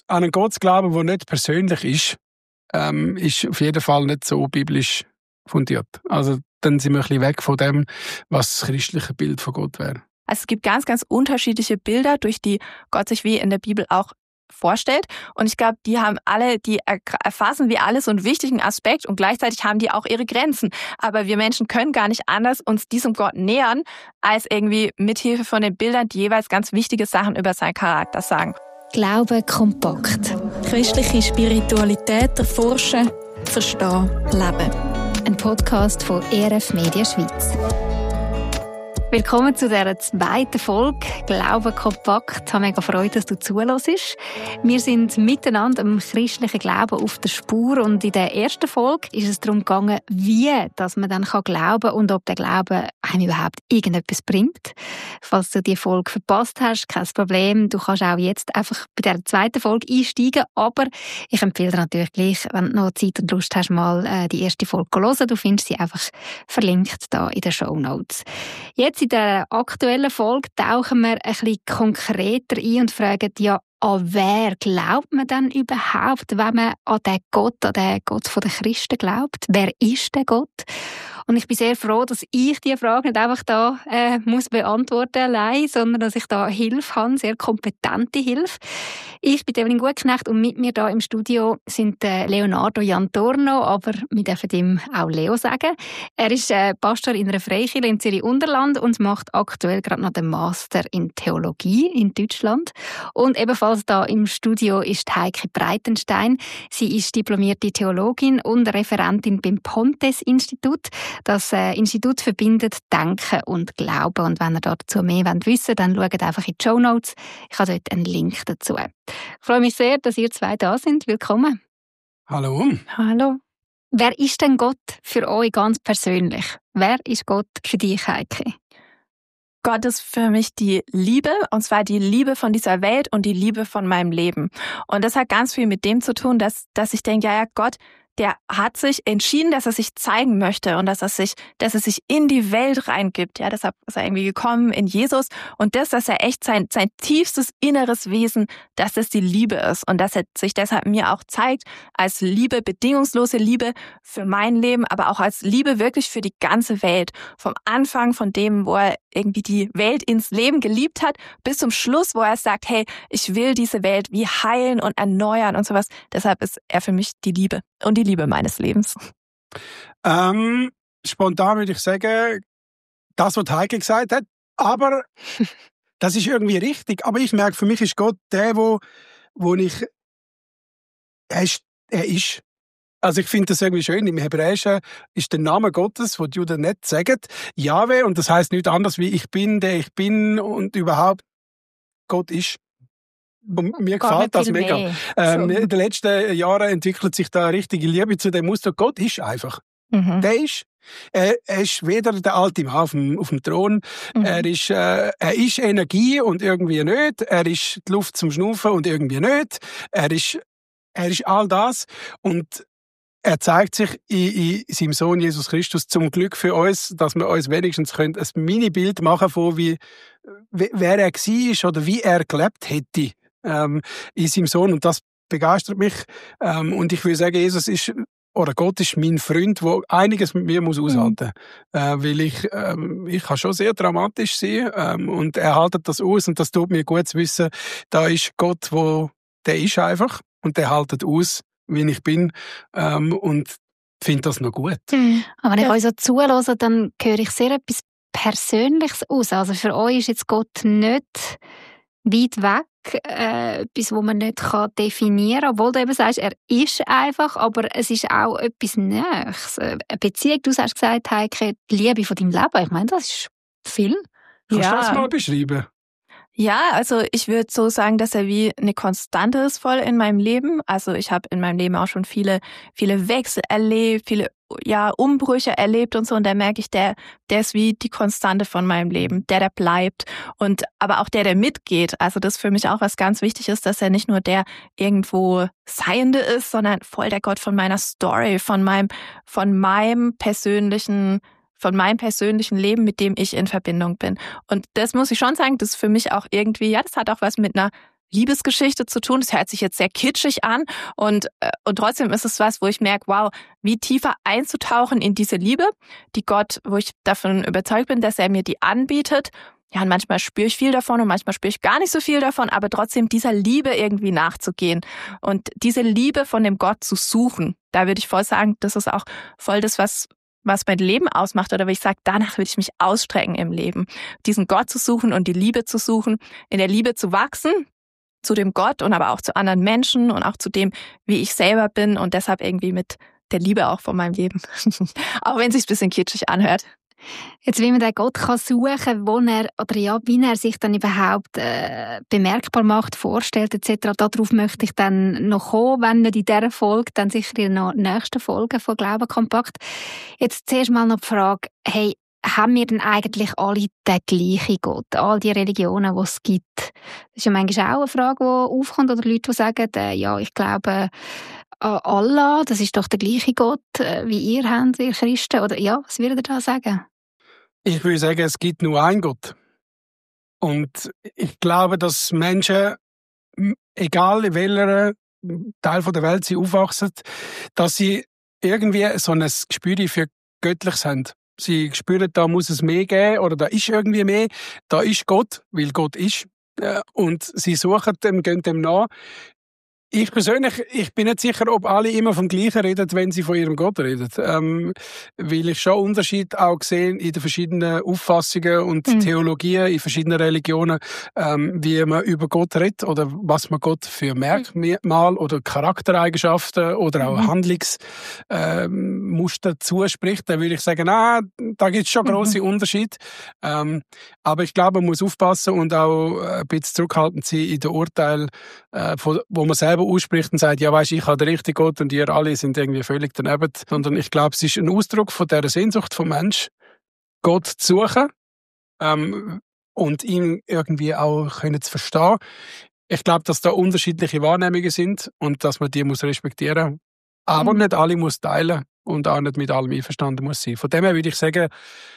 an einen Gott zu glauben, der nicht persönlich ist auf jeden Fall nicht so biblisch fundiert. Also dann sind wir ein bisschen weg von dem, was das christliche Bild von Gott wäre. Also es gibt ganz, ganz unterschiedliche Bilder, durch die Gott sich wie in der Bibel auch vorstellt. Und ich glaube, die erfassen wie alle so einen wichtigen Aspekt und gleichzeitig haben die auch ihre Grenzen. Aber wir Menschen können gar nicht anders uns diesem Gott nähern, als irgendwie mithilfe von den Bildern, die jeweils ganz wichtige Sachen über seinen Charakter sagen. Glaube kompakt. Christliche Spiritualität erforschen, verstehen, leben. Ein Podcast von ERF Media Schweiz. Willkommen zu dieser zweiten Folge «Glaube kompakt». Ich habe mega Freude, dass du zuhörst. Wir sind miteinander im christlichen Glauben auf der Spur und in der ersten Folge ist es darum gegangen, wie dass man dann glauben kann und ob der Glaube einem überhaupt irgendetwas bringt. Falls du die Folge verpasst hast, kein Problem. Du kannst auch jetzt einfach bei der zweiten Folge einsteigen, aber ich empfehle dir natürlich gleich, wenn du noch Zeit und Lust hast, mal die erste Folge zu hören. Du findest sie einfach verlinkt da in den Shownotes. Jetzt in der aktuellen Folge tauchen wir ein bisschen konkreter ein und fragen, ja, an wer glaubt man denn überhaupt, wenn man an den Gott der Christen glaubt? Wer ist der Gott? Und ich bin sehr froh, dass ich diese Frage nicht einfach da muss beantworten allein, sondern dass ich da Hilfe habe, sehr kompetente Hilfe. Ich bin Evelyn Gutknecht und mit mir da im Studio sind Leonardo Jantorno, aber wir dürfen ihm auch Leo sagen. Er ist Pastor in einer Freikirche in Zürich-Unterland und macht aktuell gerade noch den Master in Theologie in Deutschland. Und ebenfalls da im Studio ist Heike Breitenstein. Sie ist diplomierte Theologin und Referentin beim Pontes-Institut. Das Institut verbindet Denken und Glauben. Und wenn ihr dazu mehr wissen wollt, dann schaut einfach in die Shownotes. Ich habe dort einen Link dazu. Ich freue mich sehr, dass ihr zwei da sind. Willkommen. Hallo. Hallo. Wer ist denn Gott für euch ganz persönlich? Wer ist Gott für dich, Heike? Gott ist für mich die Liebe, und zwar die Liebe von dieser Welt und die Liebe von meinem Leben. Und das hat ganz viel mit dem zu tun, dass ich denke, ja, Gott, der hat sich entschieden, dass er sich zeigen möchte und dass er sich in die Welt reingibt. Ja, deshalb ist er irgendwie gekommen in Jesus. Und dass er echt sein tiefstes inneres Wesen, dass das die Liebe ist. Und dass er sich deshalb mir auch zeigt als Liebe, bedingungslose Liebe für mein Leben, aber auch als Liebe wirklich für die ganze Welt. Vom Anfang von dem, wo er irgendwie die Welt ins Leben geliebt hat, bis zum Schluss, wo er sagt, hey, ich will diese Welt wie heilen und erneuern und sowas. Deshalb ist er für mich die Liebe und die Liebe meines Lebens. Spontan würde ich sagen, das, was Heike gesagt hat, aber das ist irgendwie richtig. Aber ich merke, für mich ist Gott der, er ist. Also ich finde das irgendwie schön. Im Hebräischen ist der Name Gottes, den die Juden nicht sagen, Jahwe, und das heißt nichts anderes wie ich bin, der ich bin und überhaupt Gott ist. Mir gefällt das mega. In den letzten Jahren entwickelt sich da eine richtige Liebe zu dem Ausdruck. Gott ist einfach. Mhm. Der ist. Er ist weder der alte Mann auf dem Thron. Mhm. Er ist Energie und irgendwie nicht. Er ist die Luft zum Schnaufen und irgendwie nicht. Er ist all das. Und er zeigt sich in seinem Sohn Jesus Christus zum Glück für uns, dass wir uns wenigstens ein Mini-Bild machen von wer er war oder wie er gelebt hätte in seinem Sohn. Und das begeistert mich. Und ich würde sagen, Gott ist mein Freund, der einiges mit mir aushalten muss. Weil ich kann schon sehr dramatisch sein und er haltet das aus und das tut mir gut zu wissen, da ist Gott, der ist einfach und der haltet aus, wie ich bin und finde das noch gut. Aber wenn ich euch so zuhöre, dann höre ich sehr etwas Persönliches aus. Also für euch ist jetzt Gott nicht weit weg, etwas, das man nicht definieren kann. Obwohl du eben sagst, er ist einfach, aber es ist auch etwas Nächstes. Eine Beziehung, du hast gesagt, Heike, die Liebe von deinem Leben. Ich meine, das ist viel. Kannst du das mal beschreiben? Ja, also ich würde so sagen, dass er wie eine Konstante ist voll in meinem Leben. Also ich habe in meinem Leben auch schon viele Wechsel erlebt, viele Umbrüche erlebt und so. Und da merke ich, der ist wie die Konstante von meinem Leben, der bleibt. Und aber auch der mitgeht. Also das ist für mich auch was ganz wichtig ist, dass er nicht nur der irgendwo Seiende ist, sondern voll der Gott von meiner Story, von meinem persönlichen Leben, mit dem ich in Verbindung bin. Und das muss ich schon sagen, das ist für mich auch irgendwie, ja, das hat auch was mit einer Liebesgeschichte zu tun. Das hört sich jetzt sehr kitschig an und trotzdem ist es was, wo ich merke, wow, wie tiefer einzutauchen in diese Liebe, die Gott, wo ich davon überzeugt bin, dass er mir die anbietet. Ja, und manchmal spüre ich viel davon und manchmal spüre ich gar nicht so viel davon, aber trotzdem dieser Liebe irgendwie nachzugehen und diese Liebe von dem Gott zu suchen. Da würde ich voll sagen, das ist auch voll das, was mein Leben ausmacht oder wo ich sage, danach würde ich mich ausstrecken im Leben. Diesen Gott zu suchen und die Liebe zu suchen, in der Liebe zu wachsen, zu dem Gott und aber auch zu anderen Menschen und auch zu dem, wie ich selber bin und deshalb irgendwie mit der Liebe auch von meinem Leben. Auch wenn es sich ein bisschen kitschig anhört. Jetzt, wie man den Gott kann suchen, wie er sich dann überhaupt bemerkbar macht, vorstellt etc. Darauf möchte ich dann noch kommen, wenn nicht in dieser Folge, dann sicher in der nächsten Folge von Glauben kompakt. Jetzt zuerst mal noch die Frage, hey, haben wir denn eigentlich alle den gleichen Gott? All die Religionen, die es gibt? Das ist ja manchmal auch eine Frage, die aufkommt, oder Leute, die sagen, ja, ich glaube an Allah, das ist doch der gleiche Gott, wie ihr habt, ihr Christen. Oder ja, was würdet ihr da sagen? Ich würde sagen, es gibt nur einen Gott. Und ich glaube, dass Menschen, egal in welcher Teil der Welt sie aufwachsen, dass sie irgendwie so ein Gespür für Göttliches haben. Sie spüren, da muss es mehr geben oder da ist irgendwie mehr. Da ist Gott, weil Gott ist. Und sie suchen dem, gehen dem nach. Ich persönlich, ich bin nicht sicher, ob alle immer vom Gleichen reden, wenn sie von ihrem Gott reden. Weil ich schon Unterschiede auch gesehen in den verschiedenen Auffassungen und Theologien in verschiedenen Religionen, wie man über Gott redet oder was man Gott für Merkmal oder Charaktereigenschaften oder auch Handlungsmuster zuspricht. Dann würde ich sagen, da gibt es schon grosse Unterschiede. Aber ich glaube, man muss aufpassen und auch ein bisschen zurückhaltend sein in den Urteilen, wo man selber ausspricht und sagt, ja, weisst, ich habe den richtigen Gott und ihr alle sind irgendwie völlig daneben. Sondern ich glaube, es ist ein Ausdruck von dieser Sehnsucht vom Mensch, Gott zu suchen und ihn irgendwie auch können zu verstehen. Ich glaube, dass da unterschiedliche Wahrnehmungen sind und dass man die muss respektieren. Aber nicht alle muss teilen und auch nicht mit allem einverstanden muss sein. Von dem her würde ich sagen,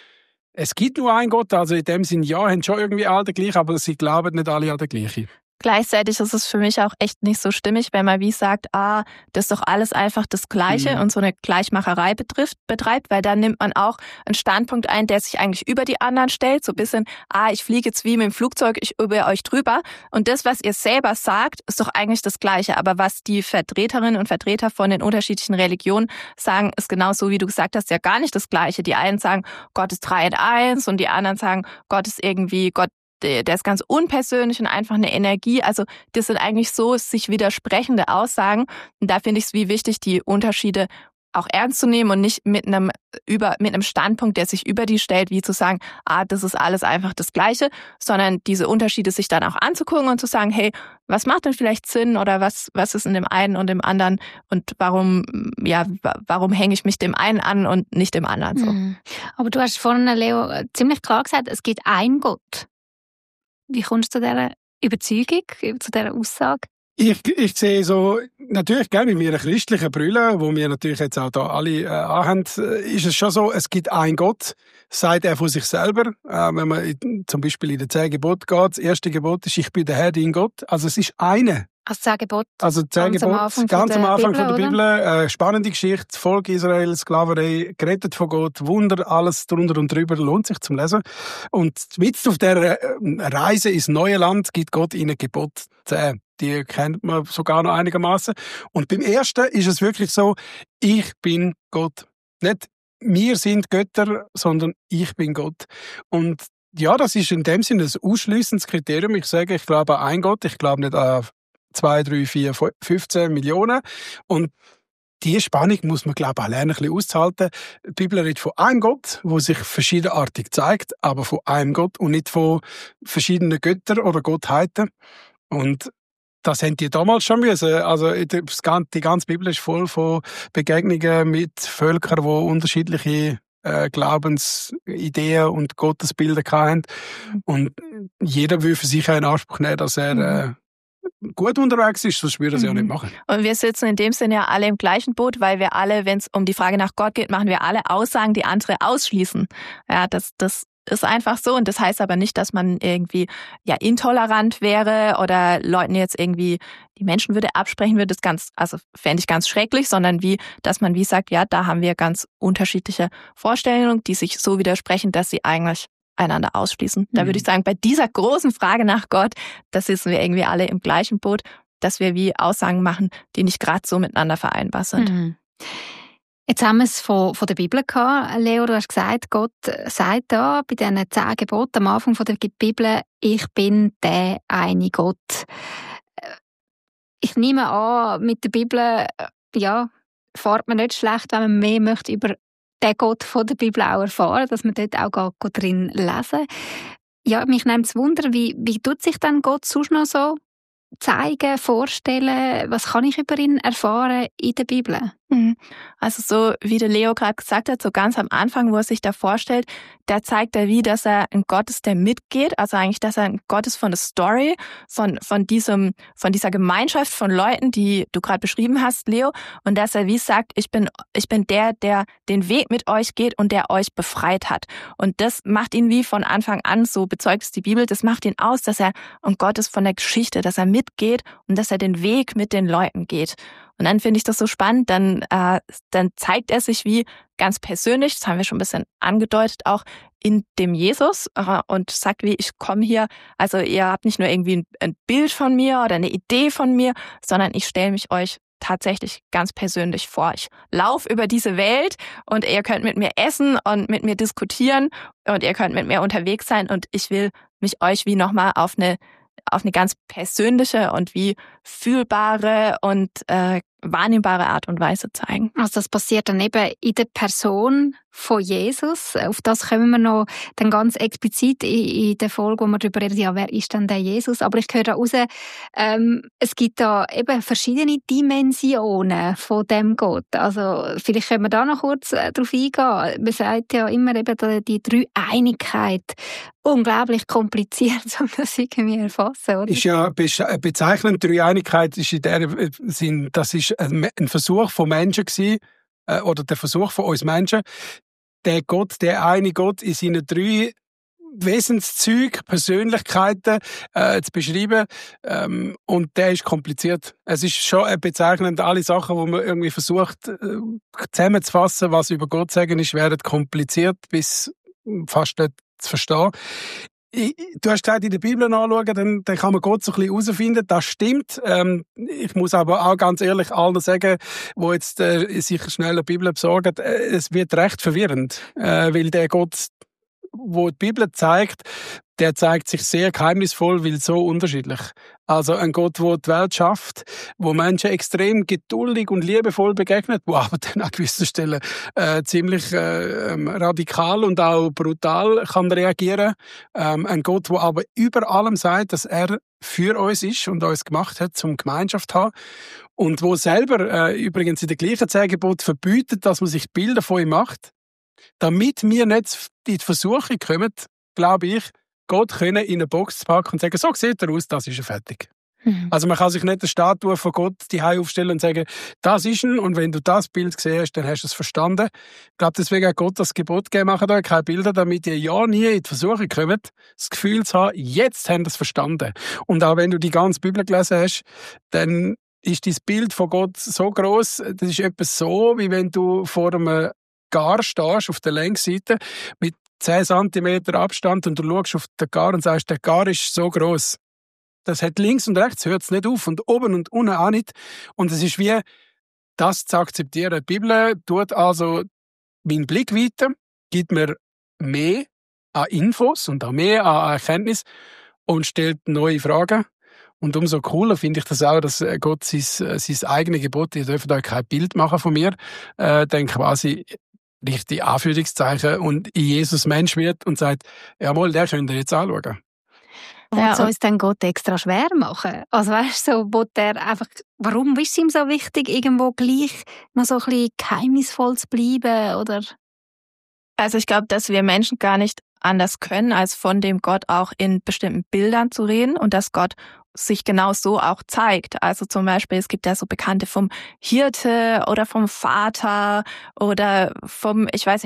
es gibt nur einen Gott, also in dem Sinne, ja, haben schon irgendwie alle den gleichen, aber sie glauben nicht alle an den gleichen. Gleichzeitig ist es für mich auch echt nicht so stimmig, wenn man wie sagt, das ist doch alles einfach das Gleiche und so eine Gleichmacherei betreibt, weil dann nimmt man auch einen Standpunkt ein, der sich eigentlich über die anderen stellt, so ein bisschen, ich fliege jetzt wie mit dem Flugzeug über euch drüber und das, was ihr selber sagt, ist doch eigentlich das Gleiche, aber was die Vertreterinnen und Vertreter von den unterschiedlichen Religionen sagen, ist genau so, wie du gesagt hast, ja gar nicht das Gleiche. Die einen sagen, Gott ist 3 in 1 und die anderen sagen, Gott ist irgendwie, Gott der ist ganz unpersönlich und einfach eine Energie. Also das sind eigentlich so sich widersprechende Aussagen. Und da finde ich es wie wichtig, die Unterschiede auch ernst zu nehmen und nicht mit einem Standpunkt, der sich über die stellt, wie zu sagen, das ist alles einfach das Gleiche, sondern diese Unterschiede sich dann auch anzugucken und zu sagen, hey, was macht denn vielleicht Sinn oder was ist in dem einen und dem anderen und warum hänge ich mich dem einen an und nicht dem anderen so. Aber du hast vorhin, Leo, ziemlich klar gesagt, es gibt einen Gott. Wie kommst du zu dieser Überzeugung, zu dieser Aussage? Ich sehe so, natürlich, gell, mit meiner christlichen Brille, wo wir natürlich jetzt auch da alle anhaben, ist es schon so, es gibt einen Gott, sagt er von sich selber. Wenn man zum Beispiel in den 10 Geboten geht, das erste Gebot ist, ich bin der Herr, dein Gott. Also es ist einer. Also 10 Gebote. Also 10 Gebote, ganz am Anfang von der Bibel. Spannende Geschichte, Volk Israel, Sklaverei, gerettet von Gott, Wunder, alles drunter und drüber, lohnt sich zum Lesen. Und mitten auf der Reise ins neue Land gibt Gott ihnen Gebot 10. Die kennt man sogar noch einigermaßen. Und beim ersten ist es wirklich so, ich bin Gott. Nicht wir sind Götter, sondern ich bin Gott. Und ja, das ist in dem Sinne ein ausschliessendes Kriterium. Ich sage, ich glaube an einen Gott, ich glaube nicht an 2, 3, 4, 15 Millionen. Und diese Spannung muss man, glaube ich, auch lernen, ein bisschen auszuhalten. Die Bibel redet von einem Gott, der sich verschiedenartig zeigt, aber von einem Gott und nicht von verschiedenen Göttern oder Gottheiten. Und das haben die damals schon müssen. Also die ganze Bibel ist voll von Begegnungen mit Völkern, die unterschiedliche Glaubensideen und Gottesbilder hatten. Und jeder will für sich in Anspruch nehmen, dass er gut unterwegs ist, sonst würde er es ja nicht machen. Und wir sitzen in dem Sinne ja alle im gleichen Boot, weil wir alle, wenn es um die Frage nach Gott geht, machen wir alle Aussagen, die andere ausschließen. Ja, das ist einfach so. Und das heißt aber nicht, dass man irgendwie intolerant wäre oder Leuten jetzt irgendwie die Menschenwürde absprechen würde. Fände ich ganz schrecklich, sondern dass man sagt, ja, da haben wir ganz unterschiedliche Vorstellungen, die sich so widersprechen, dass sie eigentlich einander ausschließen. Da würde ich sagen, bei dieser großen Frage nach Gott, da sitzen wir irgendwie alle im gleichen Boot, dass wir wie Aussagen machen, die nicht gerade so miteinander vereinbar sind. Mhm. Jetzt haben wir es von der Bibel gehabt. Leo, du hast gesagt, Gott sagt da bei diesen 10 Geboten am Anfang von der Bibel, ich bin der eine Gott. Ich nehme an, mit der Bibel, fährt man nicht schlecht, wenn man mehr möchte über den Gott von der Bibel auch erfahren, dass man dort auch drin lesen. Ja, mich nimmt es Wunder, wie tut sich dann Gott sonst noch so zeigen, vorstellen? Was kann ich über ihn erfahren in der Bibel? Also so wie der Leo gerade gesagt hat, so ganz am Anfang, wo er sich da vorstellt, da zeigt er dass er ein Gott ist, der mitgeht, also eigentlich, dass er ein Gott ist von der Story, von dieser Gemeinschaft von Leuten, die du gerade beschrieben hast, Leo, und dass er sagt, ich bin der den Weg mit euch geht und der euch befreit hat. Und das macht ihn wie von Anfang an, so bezeugt es die Bibel, das macht ihn aus, dass er ein Gott ist von der Geschichte, dass er mitgeht und dass er den Weg mit den Leuten geht. Und dann finde ich das so spannend, dann zeigt er sich wie ganz persönlich, das haben wir schon ein bisschen angedeutet, auch in dem Jesus und sagt ich komme hier, also ihr habt nicht nur irgendwie ein Bild von mir oder eine Idee von mir, sondern ich stelle mich euch tatsächlich ganz persönlich vor. Ich laufe über diese Welt und ihr könnt mit mir essen und mit mir diskutieren und ihr könnt mit mir unterwegs sein und ich will mich euch wie nochmal auf eine ganz persönliche und wie fühlbare und wahrnehmbare Art und Weise zeigen. Also das passiert dann eben in der Person von Jesus. Auf das kommen wir noch dann ganz explizit in der Folge, wo wir darüber reden, ja, wer ist denn der Jesus? Aber ich höre da raus, es gibt da eben verschiedene Dimensionen von dem Gott. Also vielleicht können wir da noch kurz darauf eingehen. Man sagt ja immer eben die Dreieinigkeit. Unglaublich kompliziert, um das irgendwie erfassen, oder? Ist ja bezeichnend, Dreieinigkeit ist in der Sinn, das ist ein Versuch von Menschen gewesen, oder der Versuch von uns Menschen, der eine Gott in seinen 3 Wesenszügen, Persönlichkeiten zu beschreiben. Und der ist kompliziert. Es ist schon bezeichnend, alle Sachen, die man irgendwie versucht zusammenzufassen, was über Gott sagen ist, werden kompliziert bis fast nicht zu verstehen. Du hast gesagt, in der Bibel anschauen, dann kann man Gott so ein bisschen herausfinden. Das stimmt. Ich muss aber auch ganz ehrlich allen sagen, die jetzt sich schnell eine Bibel besorgen, es wird recht verwirrend. Weil der Gott, wo die Bibel zeigt, der zeigt sich sehr geheimnisvoll, weil so unterschiedlich. Also ein Gott, der die Welt schafft, wo Menschen extrem geduldig und liebevoll begegnet, wo aber dann an gewissen Stellen ziemlich radikal und auch brutal kann reagieren. Ein Gott, der aber über allem sagt, dass er für uns ist und uns gemacht hat, zum Gemeinschaft zu haben. Und wo selber übrigens in der gleichen 10 Geboten verbietet, dass man sich Bilder von ihm macht, damit wir nicht in die Versuchung kommen, glaube ich, Gott können in eine Box packen und sagen, so sieht er aus, das ist er fertig. Also man kann sich nicht eine Statue von Gott daheim aufstellen und sagen, das ist er, und wenn du das Bild gesehen hast, dann hast du es verstanden. Ich glaube, deswegen hat Gott das Gebot gegeben, macht euch keine Bilder, damit ihr ja nie in die Versuchung kommt, das Gefühl zu haben, jetzt haben wir es verstanden. Und auch wenn du die ganze Bibel gelesen hast, dann ist dein Bild von Gott so gross, das ist etwas so, wie wenn du vor einem Gar stehst, auf der Längsseite, mit 10 cm Abstand, und du schaust auf den Gar und sagst, der Gar ist so gross. Das hat links und rechts, hört es nicht auf, und oben und unten auch nicht. Und es ist wie, das zu akzeptieren. Die Bibel tut also meinen Blick weiter, gibt mir mehr an Infos und auch mehr an Erkenntnis und stellt neue Fragen. Und umso cooler finde ich das auch, dass Gott sein eigenes Gebot, ihr dürft euch kein Bild machen von mir, dann quasi richtig Anführungszeichen und in Jesus Mensch wird und sagt, jawohl, der könnt ihr jetzt anschauen. Ja, soll es dann Gott extra schwer machen? Also weißt du, so, warum ist es ihm so wichtig, irgendwo gleich noch so ein bisschen geheimnisvoll zu bleiben, oder? Also ich glaube, dass wir Menschen gar nicht anders können, als von dem Gott auch in bestimmten Bildern zu reden und dass Gott sich genau so auch zeigt. Also zum Beispiel, es gibt ja so Bekannte vom Hirte oder vom Vater oder vom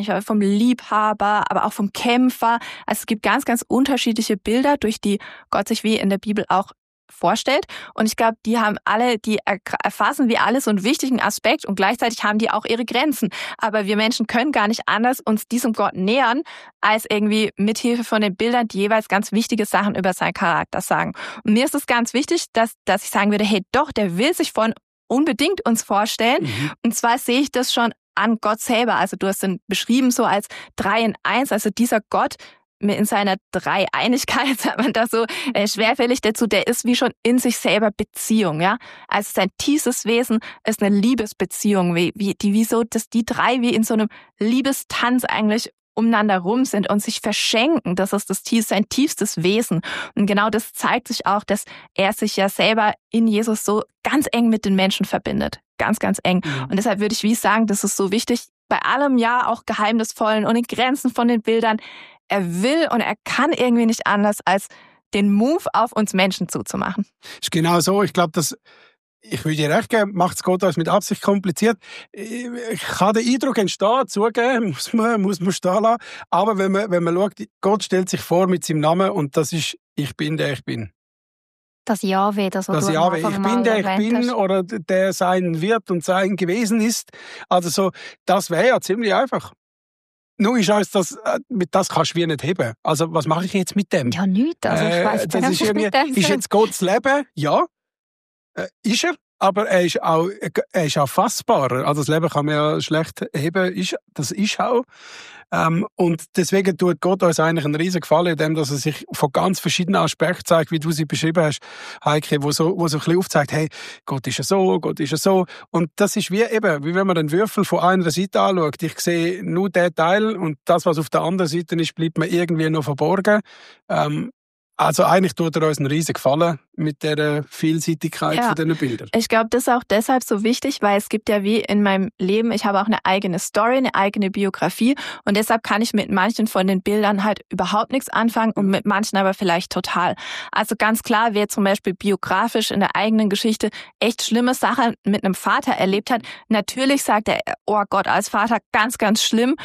Liebhaber, aber auch vom Kämpfer. Also es gibt ganz, ganz unterschiedliche Bilder, durch die Gott sich wie in der Bibel auch vorstellt. Und ich glaube, die erfassen wie alle so einen wichtigen Aspekt und gleichzeitig haben die auch ihre Grenzen. Aber wir Menschen können gar nicht anders uns diesem Gott nähern, als irgendwie mithilfe von den Bildern, die jeweils ganz wichtige Sachen über seinen Charakter sagen. Und mir ist es ganz wichtig, dass ich sagen würde, hey doch, der will sich unbedingt uns vorstellen. Und zwar sehe ich das schon an Gott selber. Also du hast ihn beschrieben so als 3 in 1, also dieser Gott, in seiner Dreieinigkeit, sagt man da so schwerfällig dazu, der ist wie schon in sich selber Beziehung, ja. Also sein tiefstes Wesen ist eine Liebesbeziehung, dass die drei wie in so einem Liebestanz eigentlich umeinander rum sind und sich verschenken. Das ist sein tiefstes Wesen. Und genau das zeigt sich auch, dass er sich ja selber in Jesus so ganz eng mit den Menschen verbindet. Ganz, ganz eng. Und deshalb würde ich sagen, das ist so wichtig, bei allem ja auch Geheimnisvollen und den Grenzen von den Bildern. Er will und er kann irgendwie nicht anders, als den Move auf uns Menschen zuzumachen. Ist genau so. Ich glaube, ich würde dir recht geben, macht es Gott uns mit Absicht kompliziert. Ich kann den Eindruck entstehen, zugeben, muss man stehen lassen. Aber wenn man schaut, Gott stellt sich vor mit seinem Namen und das ist «Ich bin, der ich bin». Das Jahwe, das du am Jahwe, Anfang ich bin, der ich bin, hast. oder der sein wird und sein gewesen ist. Also so, das wäre ja ziemlich einfach. Nur ist alles das kannst du wie nicht heben. Also, was mache ich jetzt mit dem? Ja, nichts. Also, ich weiss das nicht, ist irgendwie, ist jetzt Gottes Leben? Ja. Ist er. Aber er ist auch fassbarer. Also, das Leben kann man ja schlecht heben. Das ist auch. Und deswegen tut Gott uns eigentlich einen riesen Gefallen, indem dass er sich von ganz verschiedenen Aspekten zeigt, wie du sie beschrieben hast, Heike, wo so ein bisschen aufzeigt, hey, Gott ist ja so, Gott ist ja so. Und das ist wie wenn man den Würfel von einer Seite anschaut. Ich sehe nur den Teil und das, was auf der anderen Seite ist, bleibt mir irgendwie noch verborgen. Also eigentlich tut er uns einen riesen Gefallen mit der Vielseitigkeit von diesen Bildern. Ich glaube, das ist auch deshalb so wichtig, weil es gibt ja wie in meinem Leben, ich habe auch eine eigene Story, eine eigene Biografie und deshalb kann ich mit manchen von den Bildern halt überhaupt nichts anfangen und mit manchen aber vielleicht total. Also ganz klar, wer zum Beispiel biografisch in der eigenen Geschichte echt schlimme Sachen mit einem Vater erlebt hat, natürlich sagt er, oh Gott, als Vater ganz, ganz schlimm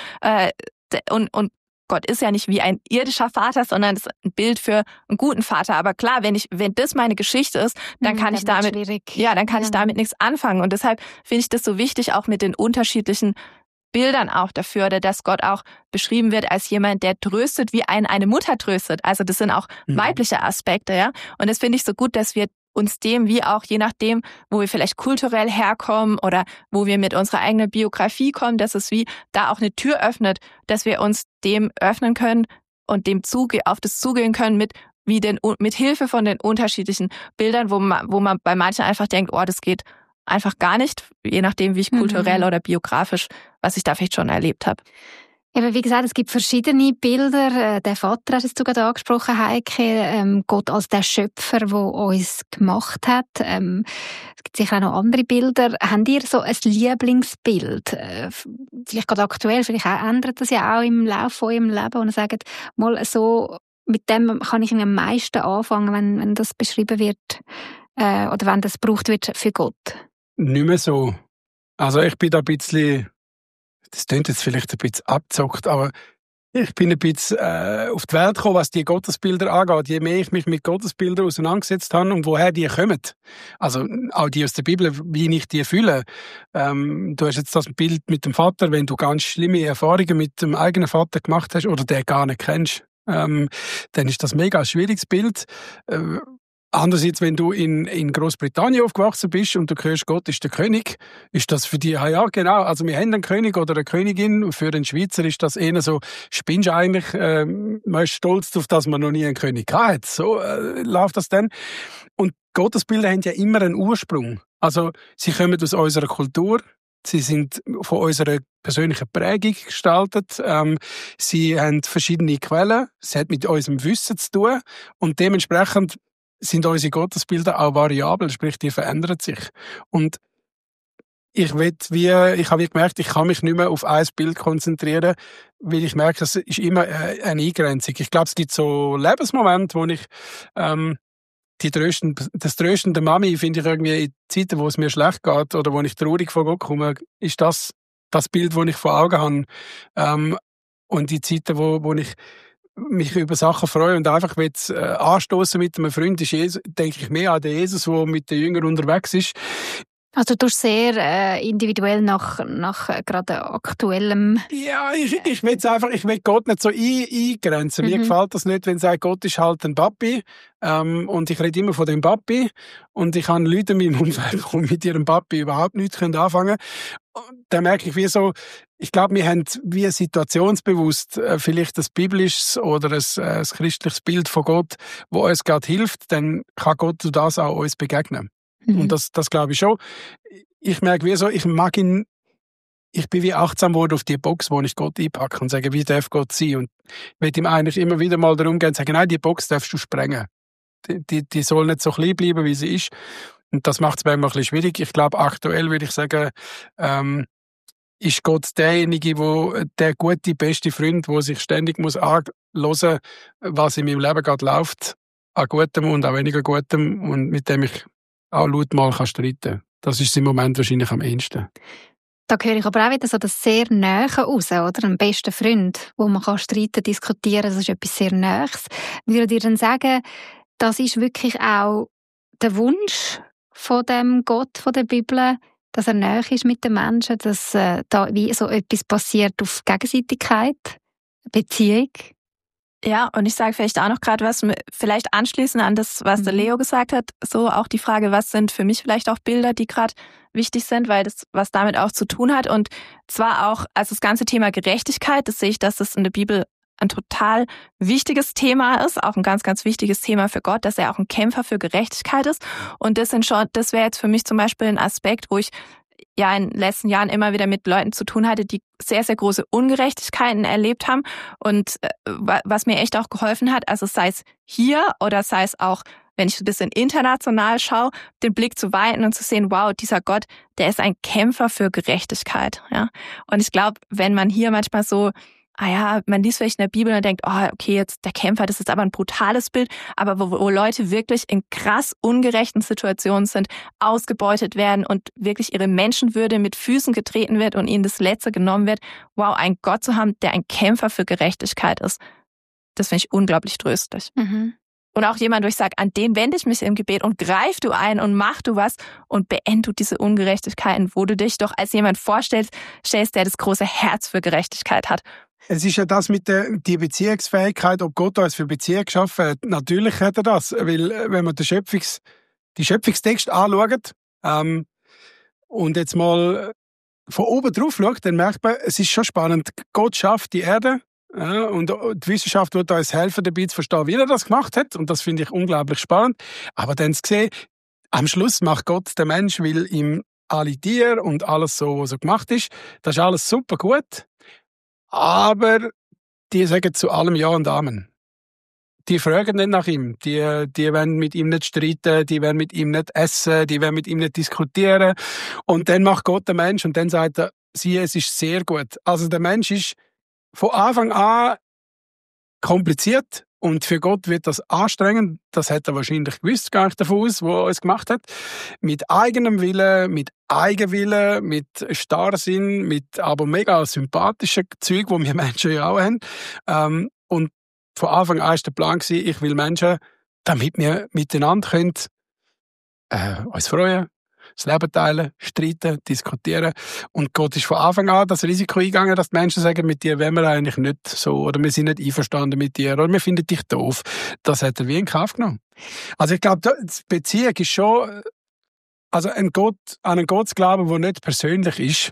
und Gott ist ja nicht wie ein irdischer Vater, sondern es ist ein Bild für einen guten Vater. Aber klar, wenn das meine Geschichte ist, dann kann ich damit, ich damit nichts anfangen. Und deshalb finde ich das so wichtig, auch mit den unterschiedlichen Bildern auch dafür, oder dass Gott auch beschrieben wird als jemand, der tröstet, wie eine Mutter tröstet. Also das sind auch weibliche Aspekte, ja. Und das finde ich so gut, dass wir uns dem, wie auch je nachdem, wo wir vielleicht kulturell herkommen oder wo wir mit unserer eigenen Biografie kommen, dass es wie da auch eine Tür öffnet, dass wir uns dem öffnen können und dem auf das zugehen können mit Hilfe von den unterschiedlichen Bildern, wo man bei manchen einfach denkt, oh, das geht einfach gar nicht, je nachdem, wie ich kulturell oder biografisch, was ich da vielleicht schon erlebt habe. Eben, wie gesagt, es gibt verschiedene Bilder. Der Vater hast du gerade angesprochen, Heike. Gott als der Schöpfer, der uns gemacht hat. Es gibt sicher auch noch andere Bilder. Habt ihr so ein Lieblingsbild? Vielleicht gerade aktuell, vielleicht auch ändert das ja auch im Laufe von eurem Leben. Und ihr sagt, mal so, mit dem kann ich am meisten anfangen, wenn das beschrieben wird, oder wenn das gebraucht wird für Gott. Nicht mehr so. Also ich bin da ein bisschen, das klingt jetzt vielleicht ein bisschen abgezockt, aber ich bin ein bisschen auf die Welt gekommen, was die Gottesbilder angeht. Je mehr ich mich mit Gottesbildern auseinandergesetzt habe und woher die kommen, also auch die aus der Bibel, wie ich die fühle. Du hast jetzt das Bild mit dem Vater, wenn du ganz schlimme Erfahrungen mit dem eigenen Vater gemacht hast oder den gar nicht kennst, dann ist das mega ein schwieriges Bild. Andererseits, wenn du in Großbritannien aufgewachsen bist und du hörst, Gott ist der König, ist das für dich, ja genau, also wir haben einen König oder eine Königin, für den Schweizer ist das eher so, spinnst du eigentlich, man ist stolz darauf, dass man noch nie einen König hat. So läuft das dann. Und Gottesbilder haben ja immer einen Ursprung. Also sie kommen aus unserer Kultur, sie sind von unserer persönlichen Prägung gestaltet, sie haben verschiedene Quellen, es hat mit unserem Wissen zu tun und dementsprechend sind unsere Gottesbilder auch variabel, sprich, die verändern sich. Und ich habe gemerkt, ich kann mich nicht mehr auf ein Bild konzentrieren, weil ich merke, es ist immer eine Eingrenzung. Ich glaube, es gibt so Lebensmomente, wo ich das tröstende Mami finde ich irgendwie in Zeiten, wo es mir schlecht geht oder wo ich traurig vor Gott komme, ist das Bild, das ich vor Augen habe. Und die Zeiten, wo ich mich über Sachen freue und einfach anstoßen mit einem Freund, denke ich mehr an den Jesus, der mit den Jüngern unterwegs ist. Also du tust sehr individuell nach gerade aktuellem... Ja, ich will Gott nicht so eingrenzen. Mir gefällt das nicht, wenn ich sage, Gott ist halt ein Papi. Und ich rede immer von dem Papi. Und ich habe Leute in meinem Umfeld, die mit ihrem Papi überhaupt nichts anfangen können. Da merke ich, ich glaube, wir haben wie situationsbewusst vielleicht ein biblisches oder ein christliches Bild von Gott, wo uns gerade hilft. Dann kann Gott durch das auch uns begegnen. Und das glaube ich schon. Ich merke, ich bin wie achtsam geworden auf die Box, wo ich Gott einpacke und sage, wie darf Gott sein? Und ich will ihm eigentlich immer wieder mal darum gehen und sagen, nein, die Box darfst du sprengen. Die soll nicht so klein bleiben, wie sie ist. Und das macht es mir immer ein bisschen schwierig. Ich glaube, aktuell würde ich sagen, ist Gott derjenige, der gute, beste Freund, der sich ständig muss anhören, was in meinem Leben gerade läuft, an Gutem und an weniger Gutem, und mit dem ich auch laut mal streiten kann. Das ist im Moment wahrscheinlich am ehesten. Da höre ich aber auch wieder so das sehr Nähe raus, oder? Ein bester Freund, wo man streiten, diskutieren, das ist etwas sehr Nähes. Würdet ihr dann sagen, das ist wirklich auch der Wunsch von dem Gott, von der Bibel, dass er näher ist mit den Menschen, dass da wie so etwas passiert auf Gegenseitigkeit, Beziehung? Ja, und ich sage vielleicht auch noch gerade was, vielleicht anschließend an das, was der Leo gesagt hat, so auch die Frage, was sind für mich vielleicht auch Bilder, die gerade wichtig sind, weil das was damit auch zu tun hat. Und zwar auch, also das ganze Thema Gerechtigkeit, das sehe ich, dass das in der Bibel ein total wichtiges Thema ist, auch ein ganz, ganz wichtiges Thema für Gott, dass er auch ein Kämpfer für Gerechtigkeit ist. Und das wäre jetzt für mich zum Beispiel ein Aspekt, wo ich ja in den letzten Jahren immer wieder mit Leuten zu tun hatte, die sehr, sehr große Ungerechtigkeiten erlebt haben. Und was mir echt auch geholfen hat, also sei es hier oder sei es auch, wenn ich ein bisschen international schaue, den Blick zu weiten und zu sehen, wow, dieser Gott, der ist ein Kämpfer für Gerechtigkeit. Ja? Und ich glaube, wenn man hier manchmal so, man liest vielleicht in der Bibel und denkt, okay, jetzt der Kämpfer, das ist aber ein brutales Bild, aber wo Leute wirklich in krass ungerechten Situationen sind, ausgebeutet werden und wirklich ihre Menschenwürde mit Füßen getreten wird und ihnen das Letzte genommen wird, wow, einen Gott zu haben, der ein Kämpfer für Gerechtigkeit ist, das finde ich unglaublich tröstlich. Und auch jemand, wo ich sage, an den wende ich mich im Gebet und greif du ein und mach du was und beend du diese Ungerechtigkeiten, wo du dich doch als jemand vorstellst, der das große Herz für Gerechtigkeit hat. Es ist ja das mit die Beziehungsfähigkeit, ob Gott uns für Beziehung geschaffen hat. Natürlich hat er das, weil wenn man die Schöpfungstext anschaut und jetzt mal von oben drauf schaut, dann merkt man, es ist schon spannend. Gott schafft die Erde, und die Wissenschaft wird uns helfen, dabei zu verstehen, wie er das gemacht hat. Und das finde ich unglaublich spannend. Aber dann zu sehen, am Schluss macht Gott den Mensch, weil ihm alle Tiere und alles so, was so gemacht ist, das ist alles super gut. Aber die sagen zu allem Ja und Amen. Die fragen nicht nach ihm. Die wollen mit ihm nicht streiten, die wollen mit ihm nicht essen, die wollen mit ihm nicht diskutieren. Und dann macht Gott den Mensch und dann sagt er, siehe, es ist sehr gut. Also der Mensch ist von Anfang an kompliziert und für Gott wird das anstrengend. Das hat er wahrscheinlich gewusst, gar nicht davon aus, wo er es gemacht hat. Mit eigenem Willen, mit Eigenwillen, mit Starrsinn, mit aber mega sympathischen Zeug, die wir Menschen ja auch haben. Und von Anfang an war der Plan, ich will Menschen, damit wir miteinander können, uns freuen, das Leben teilen, streiten, diskutieren. Und Gott ist von Anfang an das Risiko eingegangen, dass die Menschen sagen, mit dir wollen wir eigentlich nicht so, oder wir sind nicht einverstanden mit dir, oder wir finden dich doof. Das hat er wie in Kauf genommen. Also ich glaube, die Beziehung ist schon, also an einen Gott zu glauben, der nicht persönlich ist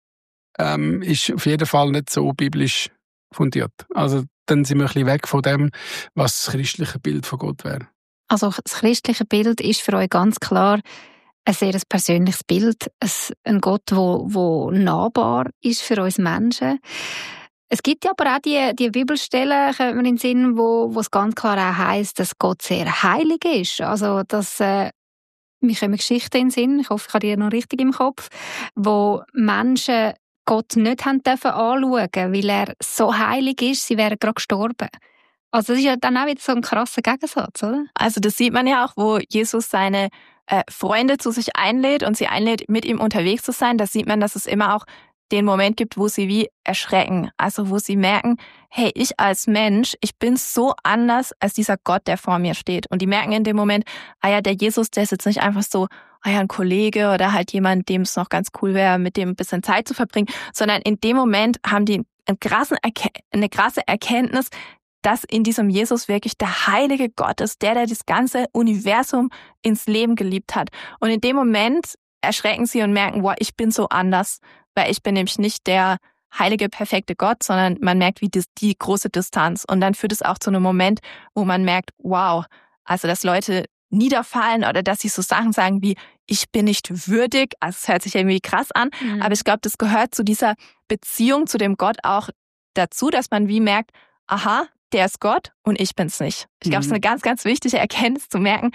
auf jeden Fall nicht so biblisch fundiert. Also dann sind wir ein bisschen weg von dem, was das christliche Bild von Gott wäre. Also das christliche Bild ist für euch ganz klar ein sehr persönliches Bild, ein Gott, der nahbar ist für uns Menschen. Es gibt ja aber auch die Bibelstellen, kommt mir in den Sinn, wo es ganz klar auch heisst, dass Gott sehr heilig ist. Also dass mir kommen Geschichten in den Sinn, ich hoffe, ich habe die noch richtig im Kopf, wo Menschen Gott nicht haben dürfen anschauen, weil er so heilig ist, sie wären gerade gestorben. Also das ist ja dann auch wieder so ein krasser Gegensatz, oder? Also das sieht man ja auch, wo Jesus seine Freunde zu sich einlädt und sie einlädt, mit ihm unterwegs zu sein. Da sieht man, dass es immer auch den Moment gibt, wo sie wie erschrecken. Also wo sie merken, hey, ich als Mensch, ich bin so anders als dieser Gott, der vor mir steht. Und die merken in dem Moment, der Jesus, der ist jetzt nicht einfach so, ein Kollege oder halt jemand, dem es noch ganz cool wäre, mit dem ein bisschen Zeit zu verbringen, sondern in dem Moment haben die eine krasse Erkenntnis, dass in diesem Jesus wirklich der heilige Gott ist, der das ganze Universum ins Leben geliebt hat. Und in dem Moment erschrecken sie und merken, wow, ich bin so anders, weil ich bin nämlich nicht der heilige, perfekte Gott, sondern man merkt, wie die große Distanz. Und dann führt es auch zu einem Moment, wo man merkt, wow, also dass Leute niederfallen oder dass sie so Sachen sagen wie, ich bin nicht würdig. Also es hört sich irgendwie krass an, aber ich glaube, das gehört zu dieser Beziehung zu dem Gott auch dazu, dass man wie merkt, aha, der ist Gott und ich bin's nicht. Ich glaube, es ist eine ganz, ganz wichtige Erkenntnis zu merken,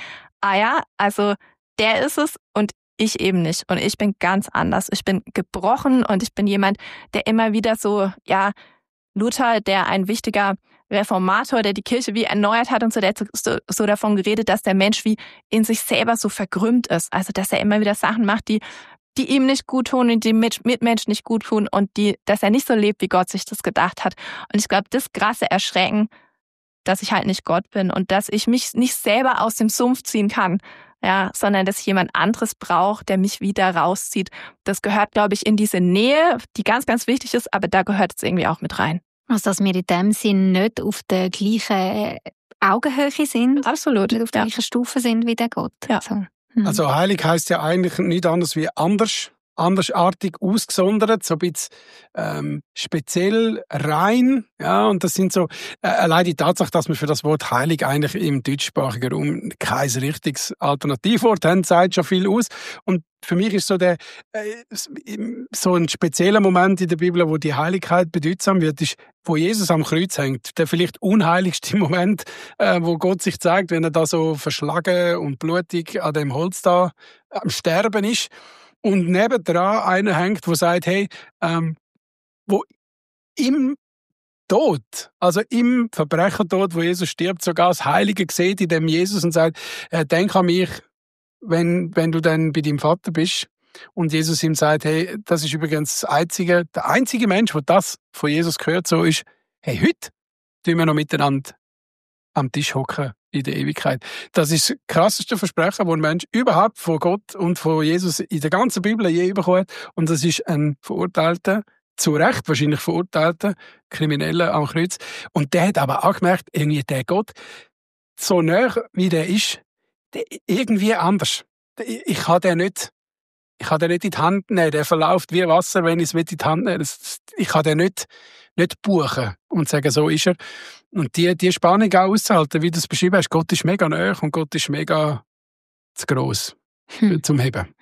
also der ist es und ich eben nicht. Und ich bin ganz anders. Ich bin gebrochen und ich bin jemand, der immer wieder so, Luther, der ein wichtiger Reformator, der die Kirche wie erneuert hat und so, der hat so davon geredet, dass der Mensch wie in sich selber so verkrümmt ist. Also, dass er immer wieder Sachen macht, die ihm nicht gut tun und die Mitmenschen nicht gut tun und dass er nicht so lebt, wie Gott sich das gedacht hat. Und ich glaube, das krasse Erschrecken, dass ich halt nicht Gott bin und dass ich mich nicht selber aus dem Sumpf ziehen kann, sondern dass ich jemand anderes brauche, der mich wieder rauszieht. Das gehört, glaube ich, in diese Nähe, die ganz, ganz wichtig ist, aber da gehört es irgendwie auch mit rein. Also, dass wir in dem Sinn nicht auf der gleichen Augenhöhe sind. Absolut. Nicht auf der gleichen Stufe sind wie der Gott. Ja. So. Also heilig heisst ja eigentlich nicht anders wie andersartig, ausgesondert, so ein bisschen speziell, rein. Ja, und das sind so, allein die Tatsache, dass wir für das Wort heilig eigentlich im deutschsprachigen Raum kein richtiges Alternativwort haben, sagt schon viel aus. Und für mich ist so so ein spezieller Moment in der Bibel, wo die Heiligkeit bedeutsam wird, ist, wo Jesus am Kreuz hängt. Der vielleicht unheiligste Moment, wo Gott sich zeigt, wenn er da so verschlagen und blutig an dem Holz da am Sterben ist. Und nebendran einer hängt, der sagt, hey, wo im Tod, also im Verbrechertod, wo Jesus stirbt, sogar das Heilige sieht in dem Jesus und sagt, denk an mich, wenn du dann bei deinem Vater bist. Und Jesus ihm sagt, hey, das ist übrigens der einzige Mensch, der das von Jesus gehört, so ist, hey, heute tun wir noch miteinander am Tisch hocken in der Ewigkeit. Das ist das krasseste Versprechen, das ein Mensch überhaupt von Gott und von Jesus in der ganzen Bibel je bekommen hat. Und das ist ein verurteilter, zu Recht wahrscheinlich verurteilter Krimineller am Kreuz. Und der hat aber auch gemerkt, irgendwie der Gott, so nah wie der ist, der irgendwie anders. Ich kann den nicht in die Hand nehmen. Der verläuft wie Wasser, wenn ich es mit in die Hand nehme. Ich kann den nicht buchen und sagen, so ist er. Und die Spannung auch auszuhalten, wie du es beschrieben hast, Gott ist mega nahe und Gott ist mega zu gross zum Heben.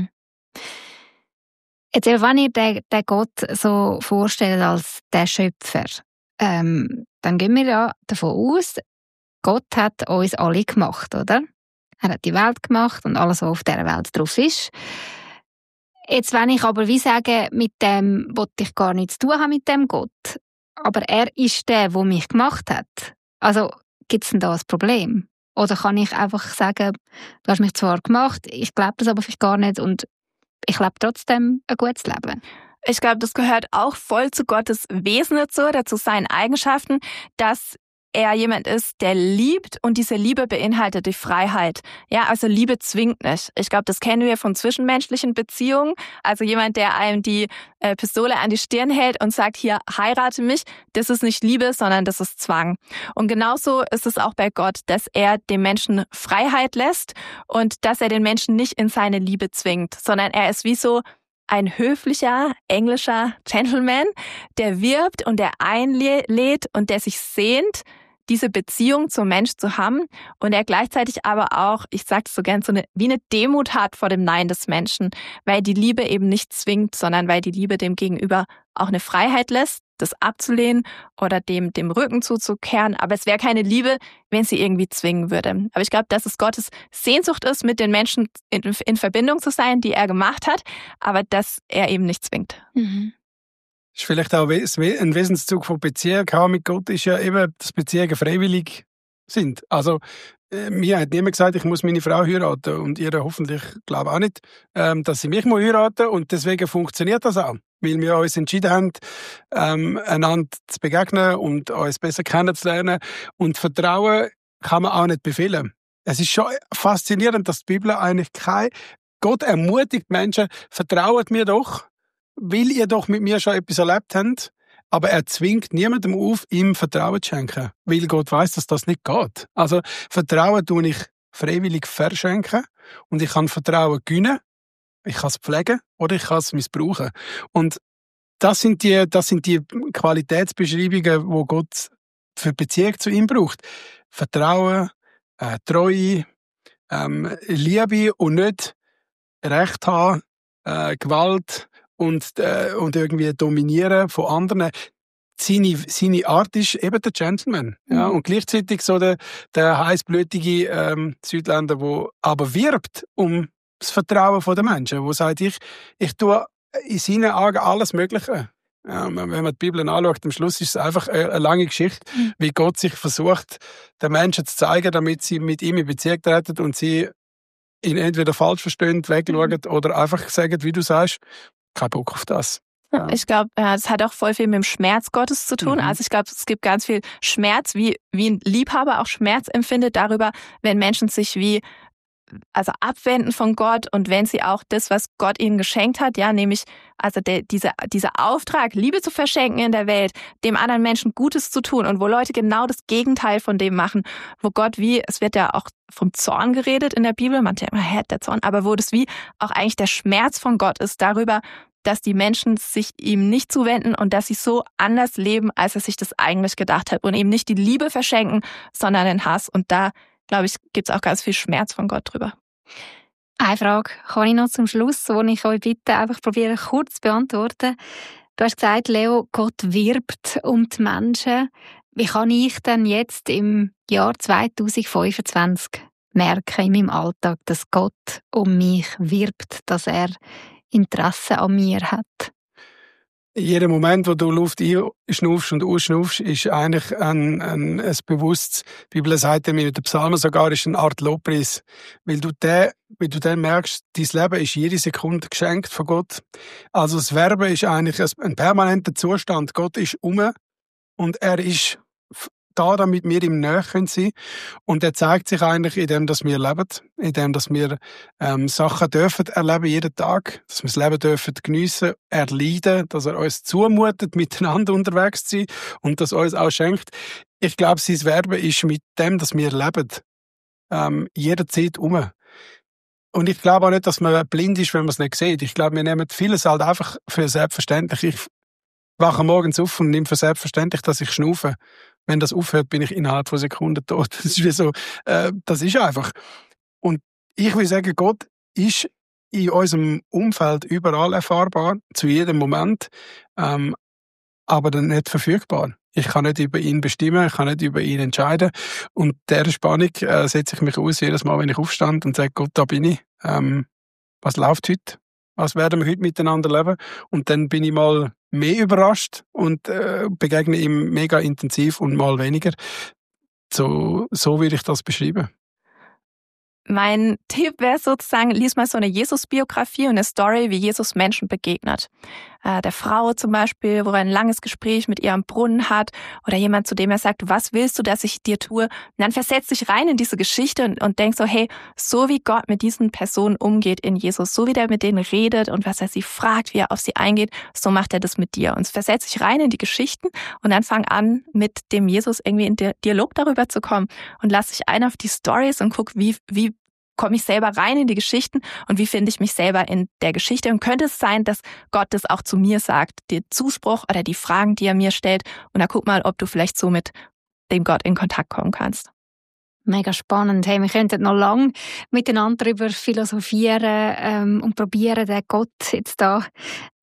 Jetzt, wenn ihr den Gott so vorstellt als der Schöpfer, dann gehen wir ja davon aus, Gott hat uns alle gemacht, oder? Er hat die Welt gemacht und alles, was auf dieser Welt drauf ist. Jetzt, wenn ich aber wie sage, mit dem will ich gar nichts zu tun haben mit dem Gott, aber er ist der mich gemacht hat. Also, gibt es denn da ein Problem? Oder kann ich einfach sagen, du hast mich zwar gemacht, ich glaube das aber vielleicht gar nicht und ich lebe trotzdem ein gutes Leben? Ich glaube, das gehört auch voll zu Gottes Wesen dazu, zu seinen Eigenschaften, dass er jemand ist, der liebt und diese Liebe beinhaltet die Freiheit. Ja, also Liebe zwingt nicht. Ich glaube, das kennen wir von zwischenmenschlichen Beziehungen. Also jemand, der einem die Pistole an die Stirn hält und sagt, hier, heirate mich, das ist nicht Liebe, sondern das ist Zwang. Und genauso ist es auch bei Gott, dass er dem Menschen Freiheit lässt und dass er den Menschen nicht in seine Liebe zwingt, sondern er ist wie so ein höflicher, englischer Gentleman, der wirbt und der einlädt und der sich sehnt, diese Beziehung zum Mensch zu haben und er gleichzeitig aber auch, ich sage es so gern, wie eine Demut hat vor dem Nein des Menschen, weil die Liebe eben nicht zwingt, sondern weil die Liebe dem Gegenüber auch eine Freiheit lässt, das abzulehnen oder dem Rücken zuzukehren. Aber es wäre keine Liebe, wenn sie irgendwie zwingen würde. Aber ich glaube, dass es Gottes Sehnsucht ist, mit den Menschen in Verbindung zu sein, die er gemacht hat, aber dass er eben nicht zwingt. Das ist vielleicht auch ein Wesenszug von Beziehung haben mit Gott, ist ja eben, dass Beziehungen freiwillig sind. Also, mir hat niemand gesagt, ich muss meine Frau heiraten und ihr hoffentlich, glaube auch nicht, dass sie mich heiraten muss und deswegen funktioniert das auch. Weil wir uns entschieden haben, einander zu begegnen und uns besser kennenzulernen. Und Vertrauen kann man auch nicht befehlen. Es ist schon faszinierend, dass die Bibel eigentlich Gott ermutigt Menschen, vertraut mir doch, weil ihr doch mit mir schon etwas erlebt habt. Aber er zwingt niemandem auf, ihm Vertrauen zu schenken. Weil Gott weiss, dass das nicht geht. Also, Vertrauen tue ich freiwillig verschenken. Und ich kann Vertrauen gewinnen. Ich kann es pflegen oder ich kann es missbrauchen. Und das sind die Qualitätsbeschreibungen, wo Gott für Beziehung zu ihm braucht. Vertrauen, Treue, Liebe und nicht Recht haben, Gewalt und irgendwie dominieren von anderen. Seine Art ist eben der Gentleman. Ja, und gleichzeitig so der heißblütige Südländer, der aber wirbt um das Vertrauen der Menschen, wo sagt, ich tue in seinen Augen alles Mögliche. Ja, wenn man die Bibel anschaut, am Schluss ist es einfach eine lange Geschichte, wie Gott sich versucht, den Menschen zu zeigen, damit sie mit ihm in Beziehung treten und sie ihn entweder falsch verstehen, wegschauen oder einfach sagen, wie du sagst, kein Bock auf das. Ja. Ich glaube, das hat auch voll viel mit dem Schmerz Gottes zu tun. Also ich glaube, es gibt ganz viel Schmerz, wie ein Liebhaber auch Schmerz empfindet darüber, wenn Menschen sich abwenden von Gott und wenn sie auch das, was Gott ihnen geschenkt hat, ja, nämlich dieser Auftrag, Liebe zu verschenken in der Welt, dem anderen Menschen Gutes zu tun und wo Leute genau das Gegenteil von dem machen, wo Gott es wird ja auch vom Zorn geredet in der Bibel, man denkt immer, der Zorn, aber wo das wie auch eigentlich der Schmerz von Gott ist darüber, dass die Menschen sich ihm nicht zuwenden und dass sie so anders leben, als er sich das eigentlich gedacht hat und eben nicht die Liebe verschenken, sondern den Hass. Und da, glaube ich, gibt es auch ganz viel Schmerz von Gott drüber. Eine Frage kann ich noch zum Schluss, die ich euch bitte, einfach probieren, kurz zu beantworten. Du hast gesagt, Leo, Gott wirbt um die Menschen. Wie kann ich denn jetzt im Jahr 2025 merken in meinem Alltag, dass Gott um mich wirbt, dass er Interesse an mir hat? Jeder Moment, wo du Luft einschnaufst und ausschnaufst, ist eigentlich ein bewusstes, die Bibel sagt mir mit den Psalmen sogar, ist eine Art Lobpreis. Weil du dann merkst, dein Leben ist jede Sekunde geschenkt von Gott. Also das Verben ist eigentlich ein permanenter Zustand. Gott ist und er ist da, damit wir ihm näher sein können. Und er zeigt sich eigentlich in dem, dass wir leben, in dem, dass wir Sachen dürfen erleben jeden Tag, dass wir das Leben dürfen geniessen, erleiden, dass er uns zumutet, miteinander unterwegs zu sein und das uns auch schenkt. Ich glaube, sein Verben ist mit dem, dass wir leben, jederzeit um. Und ich glaube auch nicht, dass man blind ist, wenn man es nicht sieht. Ich glaube, wir nehmen vieles halt einfach für selbstverständlich. Ich wache morgens auf und nehme für selbstverständlich, dass ich schnaufe. Wenn das aufhört, bin ich innerhalb von Sekunden tot. Das ist wie so, das ist einfach. Und ich will sagen, Gott ist in unserem Umfeld überall erfahrbar, zu jedem Moment, aber dann nicht verfügbar. Ich kann nicht über ihn bestimmen, ich kann nicht über ihn entscheiden. Und dieser Spannung setze ich mich aus, jedes Mal, wenn ich aufstand und sage, Gott, da bin ich. Was läuft heute? Was werden wir heute miteinander leben? Und dann bin ich mal mehr überrascht und begegne ihm mega intensiv und mal weniger. So würde ich das beschreiben. Mein Tipp wäre sozusagen, lies mal so eine Jesus-Biografie und eine Story, wie Jesus Menschen begegnet. Der Frau zum Beispiel, wo er ein langes Gespräch mit ihr am Brunnen hat oder jemand, zu dem er sagt, was willst du, dass ich dir tue? Und dann versetzt dich rein in diese Geschichte und denkst so, hey, so wie Gott mit diesen Personen umgeht in Jesus, so wie der mit denen redet und was er sie fragt, wie er auf sie eingeht, so macht er das mit dir. Und versetzt dich rein in die Geschichten und dann fang an, mit dem Jesus irgendwie in Dialog darüber zu kommen und lass dich ein auf die Stories und guck, wie komme ich selber rein in die Geschichten und wie finde ich mich selber in der Geschichte? Und könnte es sein, dass Gott das auch zu mir sagt, den Zuspruch oder die Fragen, die er mir stellt? Und dann guck mal, ob du vielleicht so mit dem Gott in Kontakt kommen kannst. Mega spannend. Hey, wir könnten noch lange miteinander darüber philosophieren und probieren, den Gott jetzt da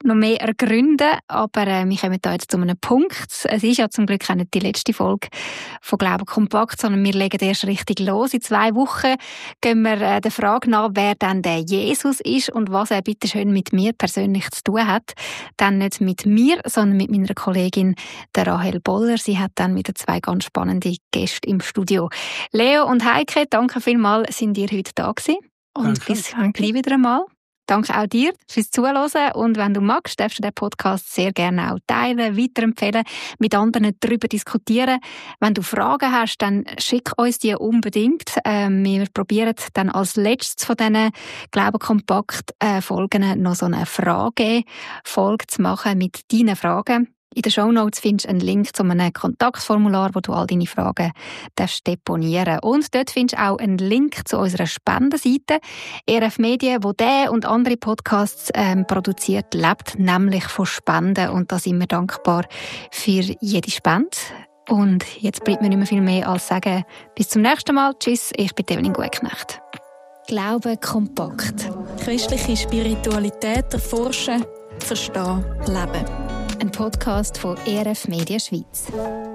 noch mehr ergründen, aber wir kommen da jetzt zu einem Punkt. Es ist ja zum Glück auch nicht die letzte Folge von «Glaube kompakt», sondern wir legen erst richtig los. In 2 Wochen gehen wir der Frage nach, wer denn der Jesus ist und was er bitte schön mit mir persönlich zu tun hat. Dann nicht mit mir, sondern mit meiner Kollegin der Rahel Boller. Sie hat dann wieder 2 ganz spannende Gäste im Studio. Leo und Heike, danke vielmals, sind ihr heute da gewesen. Und bis gleich wieder einmal. Danke auch dir fürs Zuhören und wenn du magst, darfst du den Podcast sehr gerne auch teilen, weiterempfehlen, mit anderen darüber diskutieren. Wenn du Fragen hast, dann schick uns die unbedingt. Wir probieren dann als letztes von diesen «Glaube kompakt» Folgen noch so eine Frage-Folge zu machen mit deinen Fragen. In den Shownotes findest du einen Link zu einem Kontaktformular, wo du all deine Fragen deponieren darfst. Und dort findest du auch einen Link zu unserer Spendenseite. ERF Medien, wo der und andere Podcasts produziert, lebt nämlich von Spenden. Und da sind wir dankbar für jede Spende. Und jetzt bleibt mir nicht mehr viel mehr als sagen, bis zum nächsten Mal. Tschüss, ich bin Evelyn Gutknecht. Glaube kompakt. Christliche Spiritualität erforschen, verstehen, leben. Ein Podcast von ERF Media Schweiz.